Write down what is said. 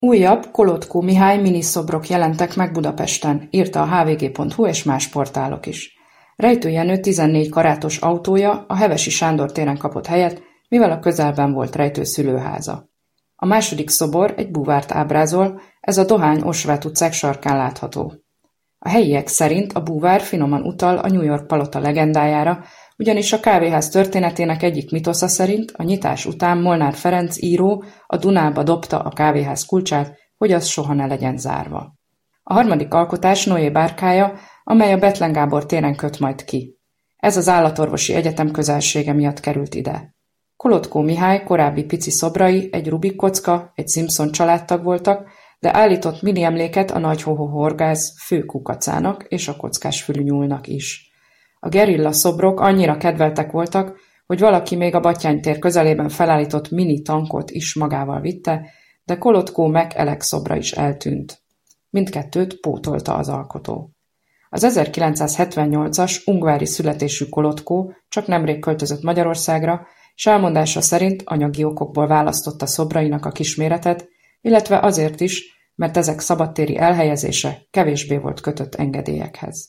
Újabb Kolotko Mihály miniszobrok jelentek meg Budapesten, írta a hvg.hu és más portálok is. Rejtő Jenő 14 karátos autója a Hevesi Sándor téren kapott helyet, mivel a közelben volt Rejtő szülőháza. A második szobor egy búvárt ábrázol, ez a Dohány Osvát utcák sarkán látható. A helyiek szerint a búvár finoman utal a New York palota legendájára, ugyanis a kávéház történetének egyik mitosza szerint a nyitás után Molnár Ferenc író a Dunába dobta a kávéház kulcsát, hogy az soha ne legyen zárva. A harmadik alkotás Noé bárkája, amely a Bethlen Gábor téren köt majd ki. Ez az állatorvosi egyetem közelsége miatt került ide. Kolotko Mihály korábbi pici szobrai egy Rubik kocka, egy Simpson családtag voltak, de állított mini emléket a nagy hoho-horgász fő kukacának és a kockás fülű nyúlnak is. A gerilla szobrok annyira kedveltek voltak, hogy valaki még a Batthyány tér közelében felállított mini tankot is magával vitte, de Kolotko Elek szobra is eltűnt. Mindkettőt pótolta az alkotó. Az 1978-as ungvári születésű Kolotko csak nemrég költözött Magyarországra, és elmondása szerint anyagi okokból választotta szobrainak a kisméretet, illetve azért is, mert ezek szabadtéri elhelyezése kevésbé volt kötött engedélyekhez.